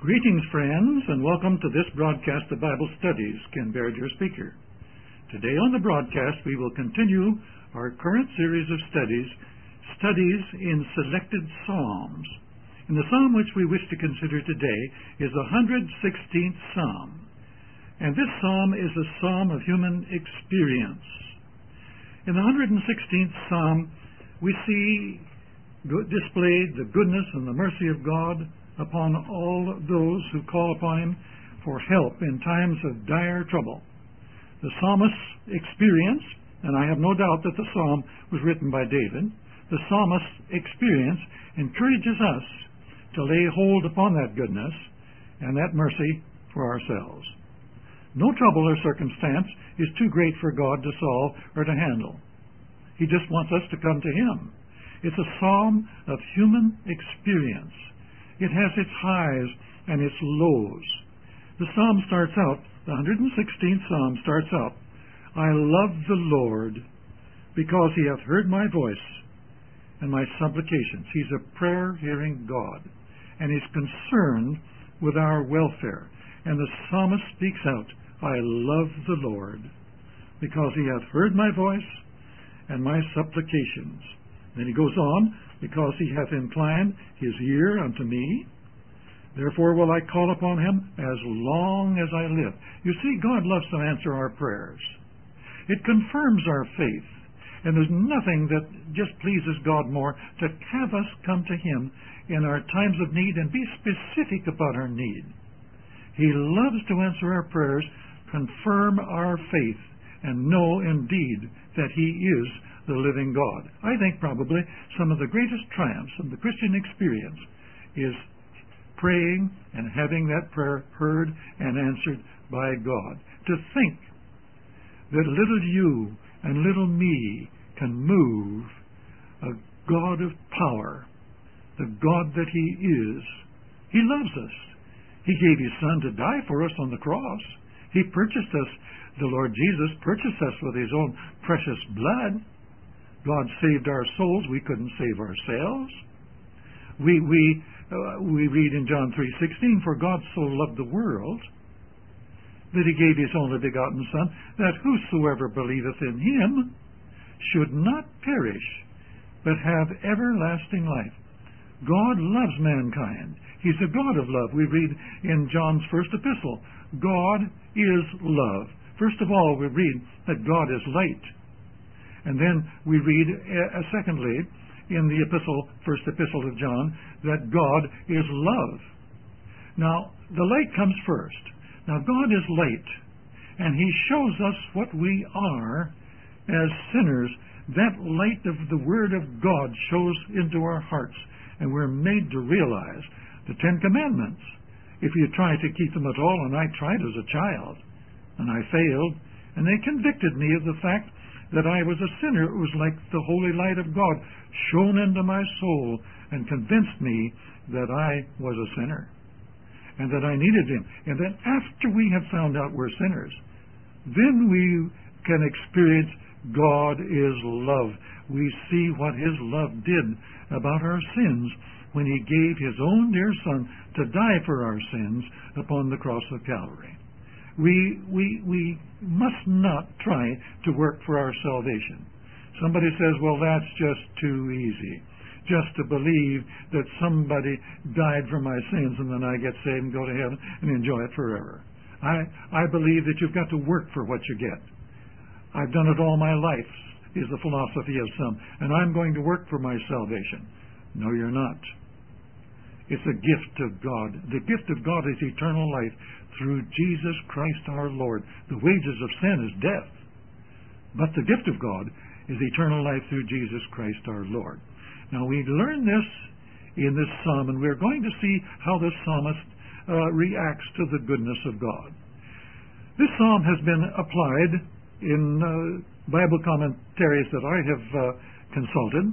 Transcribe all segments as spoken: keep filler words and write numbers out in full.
Greetings, friends, and welcome to this broadcast of Bible Studies. Ken Baird, your speaker. Today on the broadcast, we will continue our current series of studies, Studies in Selected Psalms. And the psalm which we wish to consider today is the one hundred sixteenth Psalm. And this psalm is a psalm of human experience. In the one hundred sixteenth Psalm, we see displayed the goodness and the mercy of God upon all those who call upon Him for help in times of dire trouble. The psalmist's experience, and I have no doubt that the psalm was written by David, the psalmist's experience encourages us to lay hold upon that goodness and that mercy for ourselves. No trouble or circumstance is too great for God to solve or to handle. He just wants us to come to Him. It's a psalm of human experience. It has its highs and its lows. The psalm starts out, the one hundred sixteenth Psalm starts out, I love the Lord because He hath heard my voice and my supplications. He's a prayer-hearing God, and He's concerned with our welfare. And the psalmist speaks out, I love the Lord because He hath heard my voice and my supplications. Then he goes on, because He hath inclined His ear unto me, therefore will I call upon Him as long as I live. You see, God loves to answer our prayers. It confirms our faith. And there's nothing that just pleases God more to have us come to Him in our times of need and be specific about our need. He loves to answer our prayers, confirm our faith, and know indeed that He is the living God. I think probably some of the greatest triumphs of the Christian experience is praying and having that prayer heard and answered by God. To think that little you and little me can move a God of power, the God that He is. He loves us. He gave His Son to die for us on the cross. He purchased us. The Lord Jesus purchased us with His own precious blood. God saved our souls. We couldn't save ourselves. We we uh, we read in John three sixteen, for God so loved the world that He gave His only begotten Son, that whosoever believeth in Him should not perish, but have everlasting life. God loves mankind. He's a God of love. We read in John's first epistle, God is love. First of all, we read that God is light. And then we read, uh, secondly, in the epistle, first epistle of John, that God is love. Now, the light comes first. Now, God is light, and He shows us what we are as sinners. That light of the Word of God shows into our hearts, and we're made to realize the Ten Commandments. If you try to keep them at all, and I tried as a child, and I failed, and they convicted me of the fact that I was a sinner. It was like the holy light of God shone into my soul and convinced me that I was a sinner and that I needed Him. And then after we have found out we're sinners, then we can experience God is love. We see what His love did about our sins when He gave His own dear Son to die for our sins upon the cross of Calvary. We, we, we must not try to work for our salvation. Somebody says, well, that's just too easy. Just to believe that somebody died for my sins and then I get saved and go to heaven and enjoy it forever. I, I believe that you've got to work for what you get. I've done it all my life, is the philosophy of some, and I'm going to work for my salvation. No, you're not. It's a gift of God. The gift of God is eternal life through Jesus Christ our Lord. The wages of sin is death, but the gift of God is eternal life through Jesus Christ our Lord. Now, we learn this in this psalm, and we're going to see how the psalmist uh, reacts to the goodness of God. This psalm has been applied in uh, Bible commentaries that I have uh, consulted.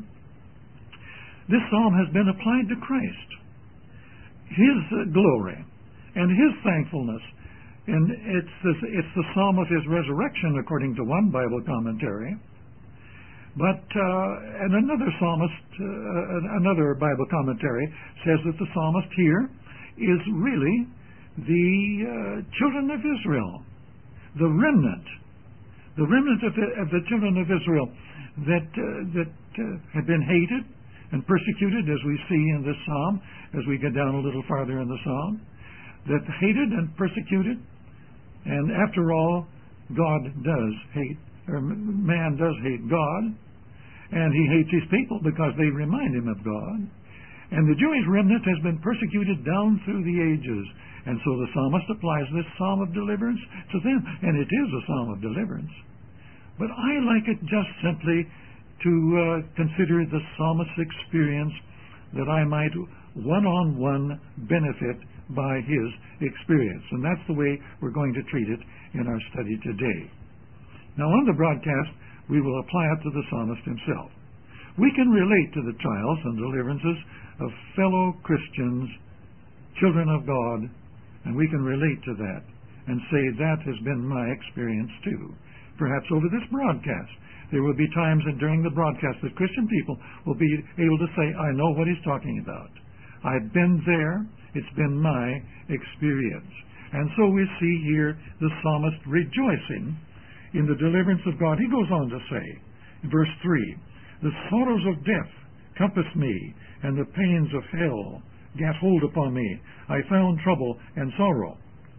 This psalm has been applied to Christ, His uh, glory, and His thankfulness. And it's the, it's the psalm of His resurrection, according to one Bible commentary. But uh, and another psalmist, uh, another Bible commentary says that the psalmist here is really the uh, children of Israel, the remnant, the remnant of the, of the children of Israel that uh, that uh, have been hated and persecuted, as we see in this psalm, as we get down a little farther in the psalm, that hated and persecuted, and after all, God does hate, or man does hate God, and he hates his people because they remind him of God. And the Jewish remnant has been persecuted down through the ages, and so the psalmist applies this psalm of deliverance to them, and it is a psalm of deliverance. But I like it just simply to uh, consider the psalmist's experience, that I might one-on-one benefit by his experience. And that's the way we're going to treat it in our study today. Now, on the broadcast, we will apply it to the psalmist himself. We can relate to the trials and deliverances of fellow Christians, children of God, and we can relate to that and say that has been my experience too. Perhaps over this broadcast, there will be times and during the broadcast that Christian people will be able to say, I know what he's talking about. I've been there. It's been my experience. And so we see here the psalmist rejoicing in the deliverance of God. He goes on to say, in verse three, the sorrows of death compassed me, and the pains of hell gat hold upon me. I found trouble and sorrow.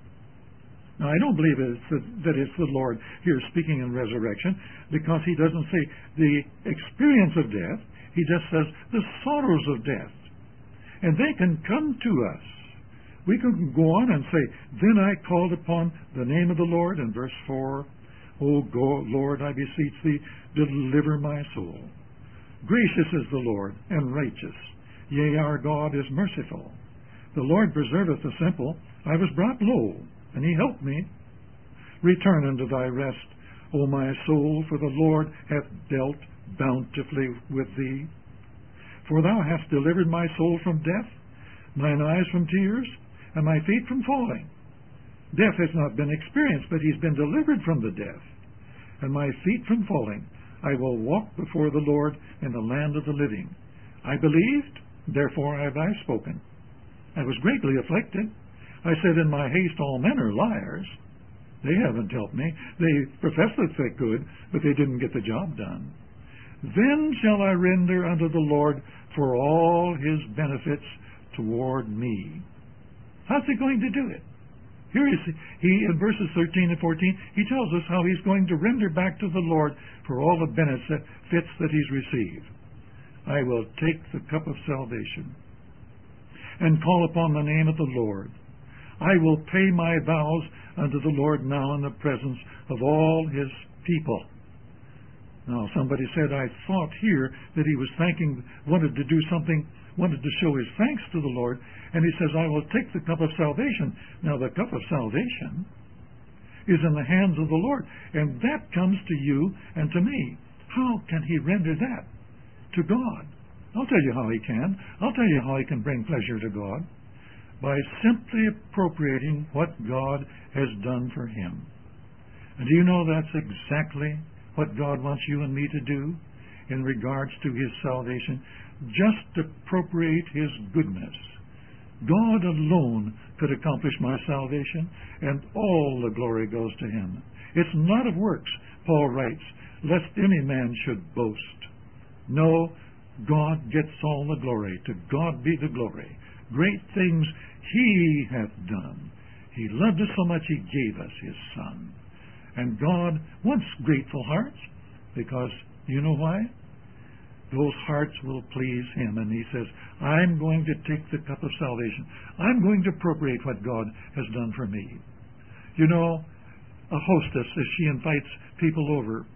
Now, I don't believe it's the, that it's the Lord here speaking in resurrection, because he doesn't say the experience of death. He just says the sorrows of death. And they can come to us. We can go on and say, then I called upon the name of the Lord, in verse four, O God, Lord, I beseech thee, deliver my soul. Gracious is the Lord, and righteous. Yea, our God is merciful. The Lord preserveth the simple. I was brought low, and he helped me. Return unto thy rest, O my soul, for the Lord hath dealt bountifully with thee. For thou hast delivered my soul from death, mine eyes from tears, and my feet from falling. Death has not been experienced, but he's been delivered from the death, and my feet from falling. I will walk before the Lord in the land of the living. I believed, therefore have I spoken. I was greatly afflicted. I said, in my haste all men are liars. They haven't helped me. They profess that they could, but they didn't get the job done. Then shall I render unto the Lord for all his benefits toward me. How's he going to do it? Here is he in verses thirteen and fourteen, he tells us how he's going to render back to the Lord for all the benefits that he's received. I will take the cup of salvation and call upon the name of the Lord. I will pay my vows unto the Lord now in the presence of all his people. Now, somebody said, I thought here that he was thanking, wanted to do something, wanted to show his thanks to the Lord, and he says, I will take the cup of salvation. Now, the cup of salvation is in the hands of the Lord, and that comes to you and to me. How can he render that to God? I'll tell you how he can. I'll tell you how he can bring pleasure to God. By simply appropriating what God has done for him. And do you know that's exactly what God wants you and me to do in regards to his salvation? Just appropriate his goodness. God alone could accomplish my salvation, and all the glory goes to him. It's not of works, Paul writes, lest any man should boast. No, God gets all the glory. To God be the glory. Great things he hath done. He loved us so much he gave us his Son. And God wants grateful hearts, because you know why? Those hearts will please him. And he says, I'm going to take the cup of salvation. I'm going to appropriate what God has done for me. You know, a hostess, as she invites people over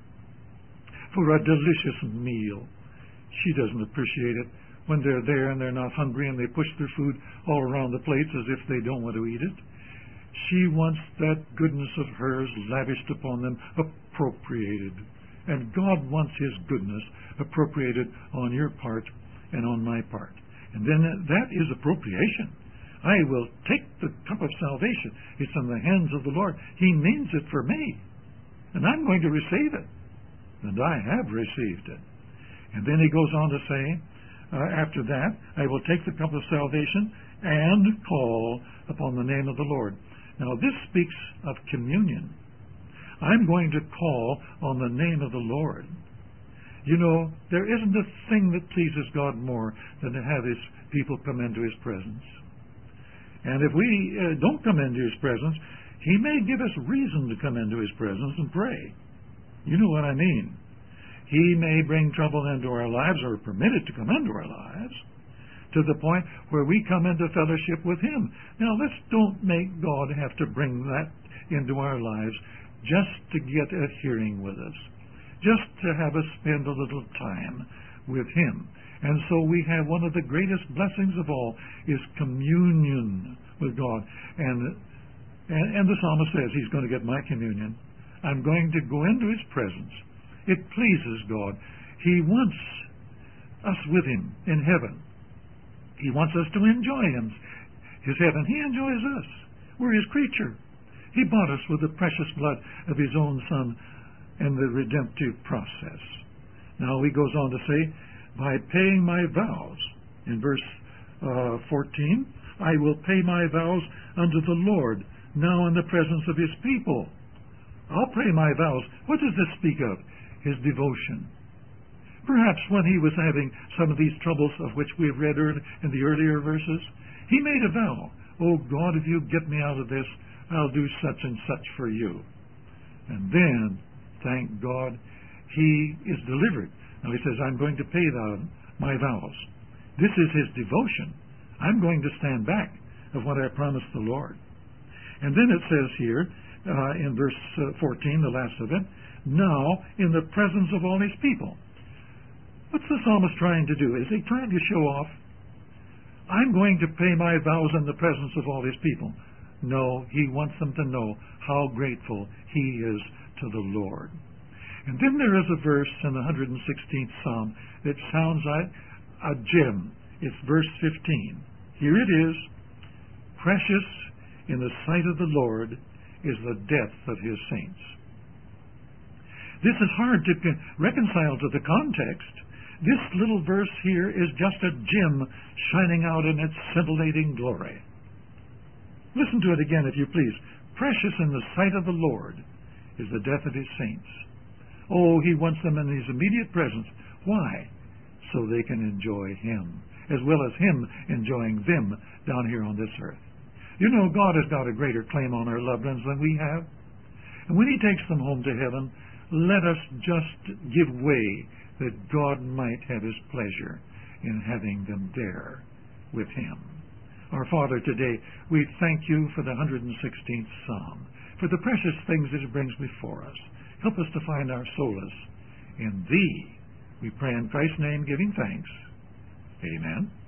for a delicious meal, she doesn't appreciate it when they're there and they're not hungry and they push their food all around the plates as if they don't want to eat it. She wants that goodness of hers lavished upon them, appropriated. And God wants his goodness appropriated on your part and on my part. And then that is appropriation. I will take the cup of salvation. It's in the hands of the Lord. He means it for me. And I'm going to receive it. And I have received it. And then he goes on to say, uh, after that, I will take the cup of salvation and call upon the name of the Lord. Now, this speaks of communion. I'm going to call on the name of the Lord. You know, there isn't a thing that pleases God more than to have His people come into His presence. And if we uh, don't come into His presence, He may give us reason to come into His presence and pray. You know what I mean. He may bring trouble into our lives, or permit it to come into our lives, to the point where we come into fellowship with Him. Now, let's don't make God have to bring that into our lives just to get a hearing with us, just to have us spend a little time with Him. And so we have one of the greatest blessings of all is communion with God. And, and, and the psalmist says He's going to get my communion. I'm going to go into His presence. It pleases God. He wants us with Him in heaven. He wants us to enjoy Him, His heaven. He enjoys us. We're His creature. He bought us with the precious blood of His own Son and the redemptive process. Now He goes on to say, by paying my vows, in verse uh, fourteen, I will pay my vows unto the Lord, now in the presence of His people. I'll pay my vows. What does this speak of? His devotion. Perhaps when he was having some of these troubles of which we have read in the earlier verses, he made a vow. Oh God, if you get me out of this, I'll do such and such for you. And then, thank God, he is delivered. Now he says, I'm going to pay the, my vows. This is his devotion. I'm going to stand back of what I promised the Lord. And then it says here, uh, in verse uh, fourteen, the last of it, now in the presence of all his people. What's the psalmist trying to do? Is he trying to show off? I'm going to pay my vows in the presence of all his people. No, he wants them to know how grateful he is to the Lord. And then there is a verse in the one hundred sixteenth Psalm that sounds like a gem. It's verse fifteen. Here it is. Precious in the sight of the Lord is the death of his saints. This is hard to reconcile to the context. This little verse here is just a gem shining out in its scintillating glory. Listen to it again, if you please. Precious in the sight of the Lord is the death of his saints. Oh, he wants them in his immediate presence. Why? So they can enjoy him, as well as him enjoying them down here on this earth. You know, God has got a greater claim on our loved ones than we have. And when he takes them home to heaven, let us just give way that God might have his pleasure in having them there with him. Our Father, today we thank you for the one hundred sixteenth Psalm, for the precious things that it brings before us. Help us to find our solace in thee. We pray in Christ's name, giving thanks. Amen.